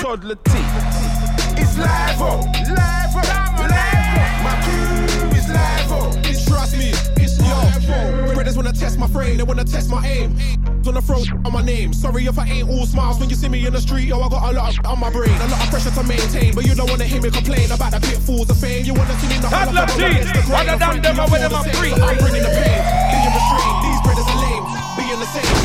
toddler T. It's live-o, live-o. My crew is live-o. Trust me, it's live-o. Brothers wanna test my frame, they wanna test my aim. Wanna throw on my name. Sorry if I ain't all smiles when you see me in the street. Yo, I got a lot on my brain, a lot of pressure to maintain. But you don't wanna hear me complain about the pitfalls of fame. You wanna see me in the whole Toddler T, rather than them, I with them, I'm free. I'm bringing the pain, being restrained. These brothers are lame, being the same.